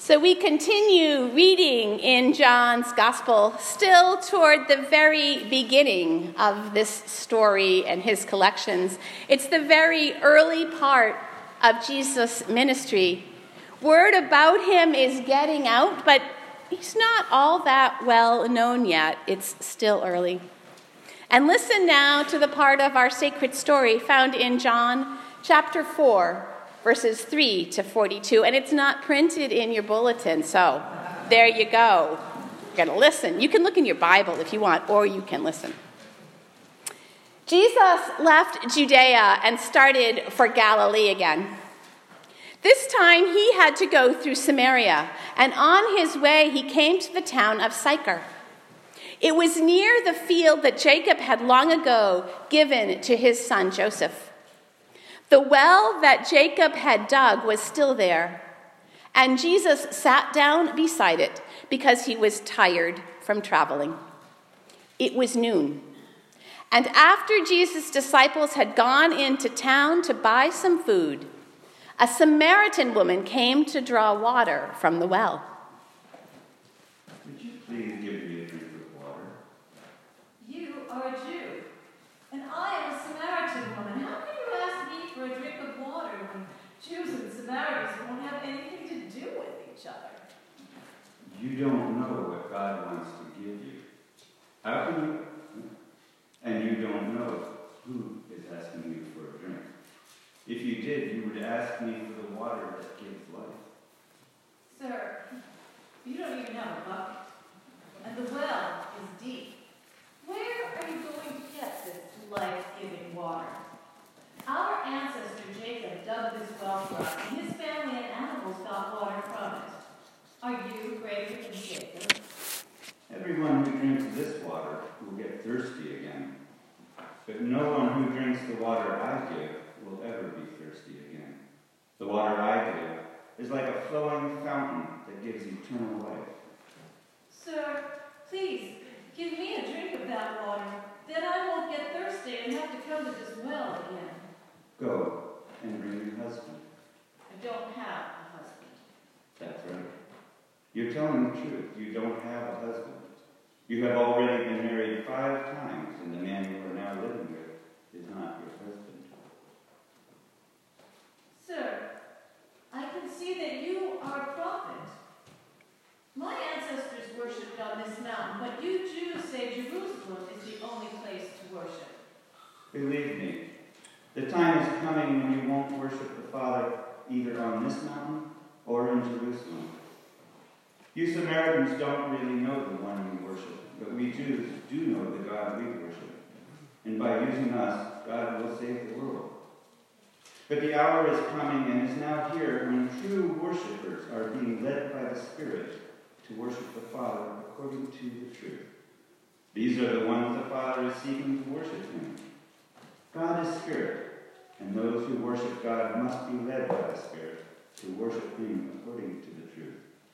So we continue reading in John's Gospel, still toward the very beginning of this story and his collections. It's the very early part of Jesus' ministry. Word about him is getting out, but he's not all that well known yet. It's still early. And listen now to the part of our sacred story found in John chapter 4. Verses 3 to 42, and it's not printed in your bulletin, so there you go. You're going to listen. You can look in your Bible if you want, or you can listen. Jesus left Judea and started for Galilee again. This time he had to go through Samaria, and on his way he came to the town of Sychar. It was near the field that Jacob had long ago given to his son Joseph. The well that Jacob had dug was still there, and Jesus sat down beside it because he was tired from traveling. It was noon, and after Jesus' disciples had gone into town to buy some food, a Samaritan woman came to draw water from the well. Would you please give me a drink of water? You are a Jew, and I am a Samaritan woman. How can you ask me for a drink of water when Jews and Samaritans won't have anything to do with each other? You don't know what God wants to give you. How can you? And you don't know who is asking you for a drink. If you did, you would ask me for the water that gives life. Sir, you don't even have a bucket, and the well is deep. Where are you going to get this life-giving water? Our ancestor Jacob dug this well for us, and his family and animals got water from it. Are you greater than Jacob? Everyone who drinks this water will get thirsty again. But no one who drinks the water I give will ever be thirsty again. The water I give is like a flowing fountain that gives eternal life. Sir, please, give me a drink of that water. Then I won't get thirsty and have to come to this well again. Go and bring your husband. I don't have a husband. That's right. You're telling the truth. You don't have a husband. You have already been married 5 times, and the man you are now living with is not your husband. Sir, I can see that you are a prophet. My ancestors worshipped on this mountain, but you Jews say Jerusalem is the only place to worship. Believe me, the time is coming when you won't worship the Father either on this mountain or in Jerusalem. You Samaritans don't really know the one you worship, but we Jews do know the God we worship. And by using us, God will save the world. But the hour is coming and is now here when true worshipers are being led by the Spirit to worship the Father according to the truth. These are the ones the Father is seeking to worship him. God is Spirit, and those who worship God must be led by the Spirit to worship him according to the truth.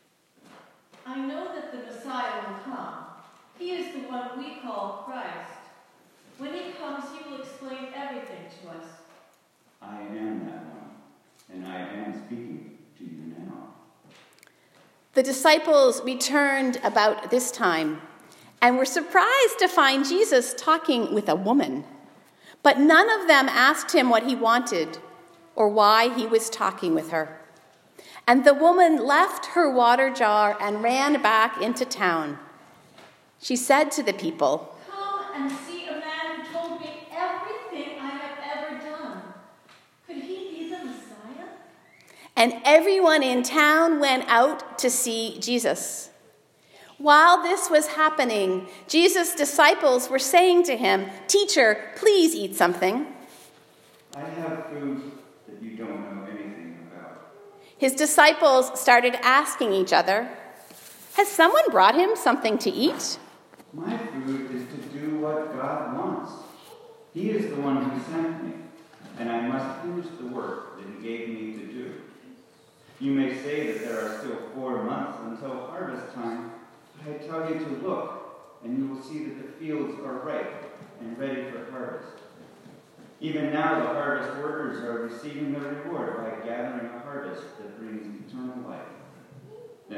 I know that the Messiah will come. He is the one we call Christ. When he comes, he will explain everything to us. I am that one, and I am speaking to you now. The disciples returned about this time and were surprised to find Jesus talking with a woman. But none of them asked him what he wanted or why he was talking with her. And the woman left her water jar and ran back into town. She said to the people, "Come and see a man who told me everything I have ever done. Could he be the Messiah?" And everyone in town went out to see Jesus. While this was happening, Jesus' disciples were saying to him, "Teacher, please eat something." I have food that you don't know anything about. His disciples started asking each other, "Has someone brought him something to eat?" My food is to do what God wants. He is the one who sent me, and I must finish the work that he gave me to do. You may say that there are still 4 months until harvest time, but I tell you to look, and you will see that the fields are ripe and ready for harvest. Even now the harvest workers are receiving their reward by gathering a harvest that brings eternal life.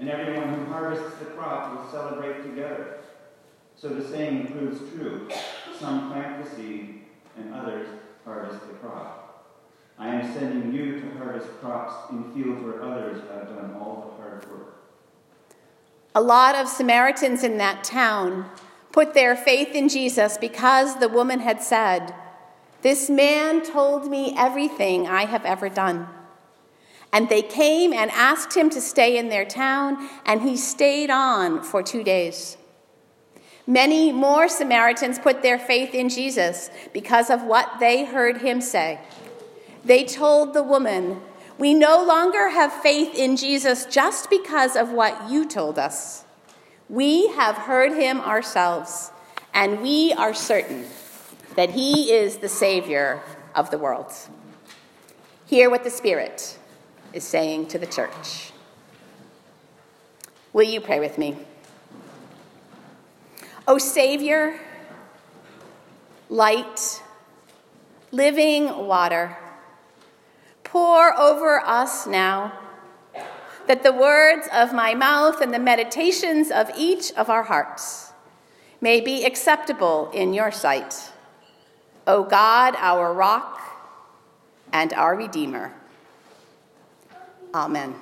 and everyone who harvests the crop will celebrate together. So the saying proves true. Some plant the seed, and others harvest the crop. I am sending you to harvest crops in fields where others have done all the hard work. A lot of Samaritans in that town put their faith in Jesus because the woman had said, "This man told me everything I have ever done." And they came and asked him to stay in their town, and he stayed on for 2 days. Many more Samaritans put their faith in Jesus because of what they heard him say. They told the woman, "We no longer have faith in Jesus just because of what you told us. We have heard him ourselves, and we are certain that he is the Savior of the world." Hear what the Spirit is saying to the church. Will you pray with me? O Savior, light, living water, pour over us now, that the words of my mouth and the meditations of each of our hearts may be acceptable in your sight, O God, our rock and our Redeemer. Amen.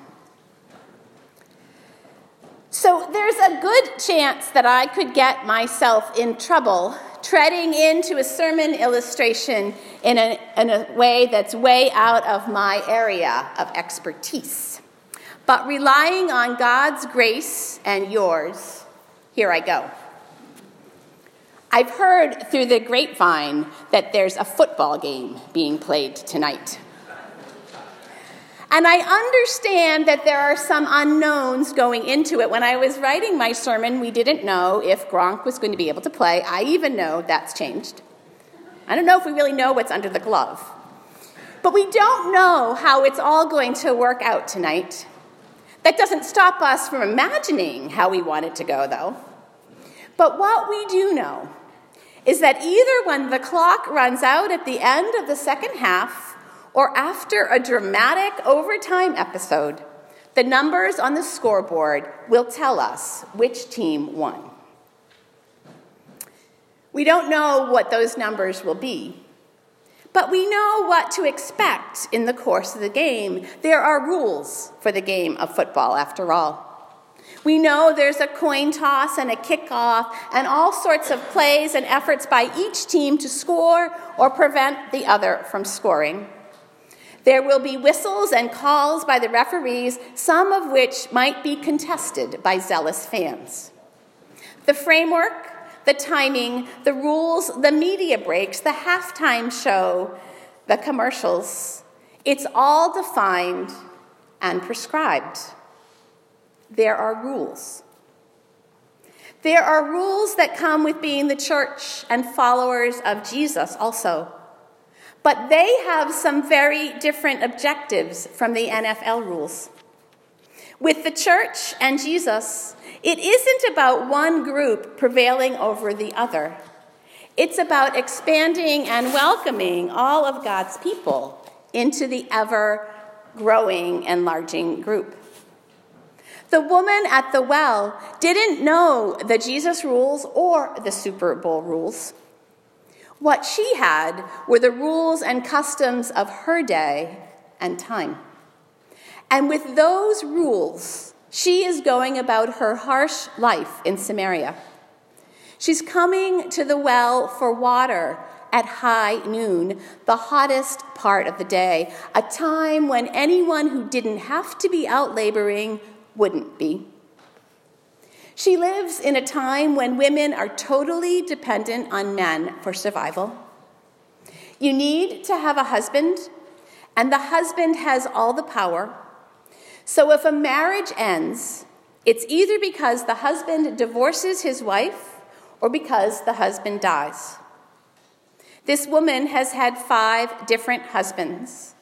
So there's a good chance that I could get myself in trouble treading into a sermon illustration in a way that's way out of my area of expertise. But relying on God's grace and yours, here I go. I've heard through the grapevine that there's a football game being played tonight. And I understand that there are some unknowns going into it. When I was writing my sermon, we didn't know if Gronk was going to be able to play. I even know that's changed. I don't know if we really know what's under the glove. But we don't know how it's all going to work out tonight. That doesn't stop us from imagining how we want it to go, though. But what we do know is that either when the clock runs out at the end of the second half, or after a dramatic overtime episode, the numbers on the scoreboard will tell us which team won. We don't know what those numbers will be, but we know what to expect in the course of the game. There are rules for the game of football, after all. We know there's a coin toss and a kickoff and all sorts of plays and efforts by each team to score or prevent the other from scoring. There will be whistles and calls by the referees, some of which might be contested by zealous fans. The framework, the timing, the rules, the media breaks, the halftime show, the commercials, it's all defined and prescribed. There are rules. There are rules that come with being the church and followers of Jesus also. But they have some very different objectives from the NFL rules. With the church and Jesus, it isn't about one group prevailing over the other. It's about expanding and welcoming all of God's people into the ever-growing, enlarging group. The woman at the well didn't know the Jesus rules or the Super Bowl rules. What she had were the rules and customs of her day and time. And with those rules, she is going about her harsh life in Samaria. She's coming to the well for water at high noon, the hottest part of the day, a time when anyone who didn't have to be out laboring wouldn't be. She lives in a time when women are totally dependent on men for survival. You need to have a husband, and the husband has all the power. So if a marriage ends, it's either because the husband divorces his wife or because the husband dies. This woman has had 5 different husbands.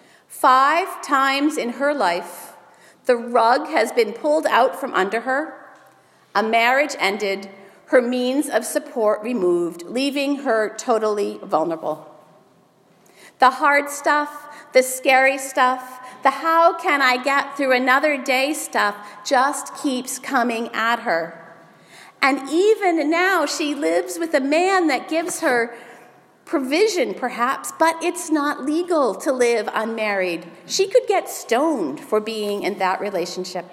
5 times in her life, the rug has been pulled out from under her. A marriage ended, her means of support removed, leaving her totally vulnerable. The hard stuff, the scary stuff, The how can I get through another day stuff just keeps coming at her. And even now she lives with a man that gives her provision, perhaps, but it's not legal to live unmarried. She could get stoned for being in that relationship.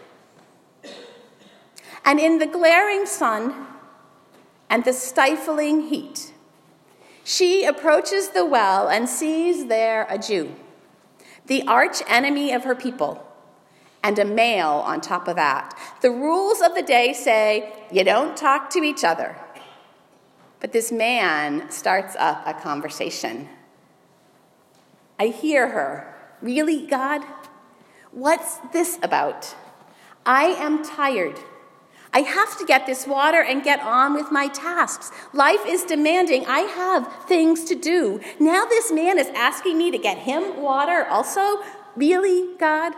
And in the glaring sun and the stifling heat, she approaches the well and sees there a Jew, the arch enemy of her people, and a male on top of that. The rules of the day say you don't talk to each other. But this man starts up a conversation. I hear her. Really, God? What's this about? I am tired. I have to get this water and get on with my tasks. Life is demanding. I have things to do. Now this man is asking me to get him water also? Really, God?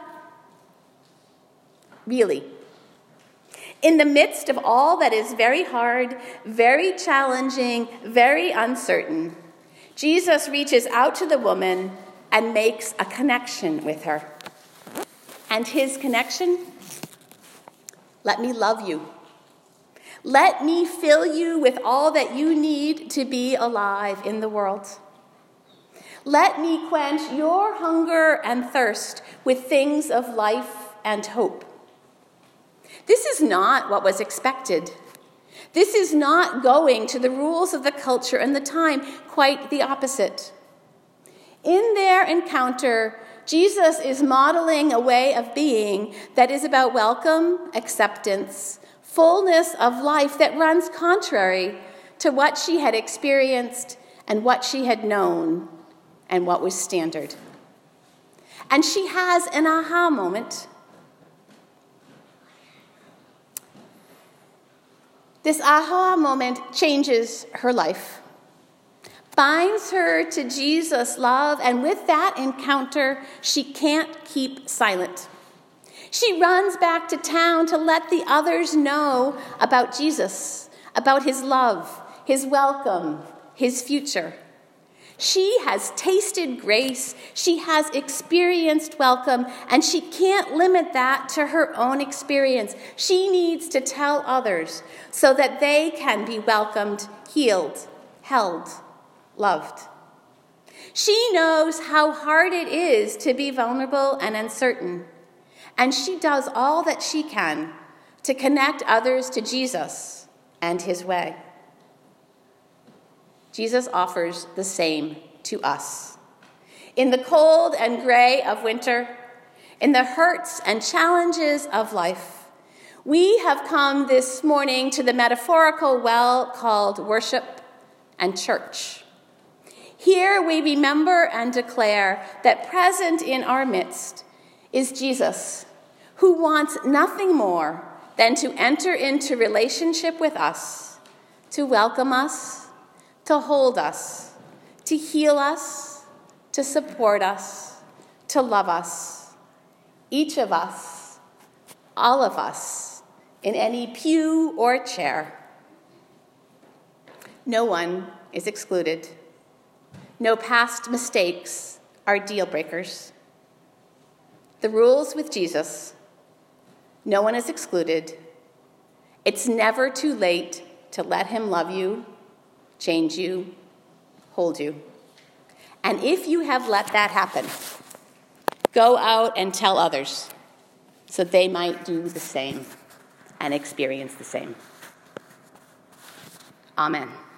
Really? In the midst of all that is very hard, very challenging, very uncertain, Jesus reaches out to the woman and makes a connection with her. And his connection? Let me love you. Let me fill you with all that you need to be alive in the world. Let me quench your hunger and thirst with things of life and hope. This is not what was expected. This is not going to the rules of the culture and the time, quite the opposite. In their encounter, Jesus is modeling a way of being that is about welcome, acceptance, fullness of life that runs contrary to what she had experienced and what she had known and what was standard. And she has an aha moment. This aha moment changes her life, binds her to Jesus' love, and with that encounter, she can't keep silent. She runs back to town to let the others know about Jesus, about his love, his welcome, his future. She has tasted grace, she has experienced welcome, and she can't limit that to her own experience. She needs to tell others so that they can be welcomed, healed, held, loved. She knows how hard it is to be vulnerable and uncertain, and she does all that she can to connect others to Jesus and his way. Jesus offers the same to us. In the cold and gray of winter, in the hurts and challenges of life, we have come this morning to the metaphorical well called worship and church. Here we remember and declare that present in our midst is Jesus, who wants nothing more than to enter into relationship with us, to welcome us, to hold us, to heal us, to support us, to love us, each of us, all of us, in any pew or chair. No one is excluded. No past mistakes are deal breakers. The rules with Jesus, no one is excluded. It's never too late to let him love you, change you, hold you. And if you have let that happen, go out and tell others so they might do the same and experience the same. Amen.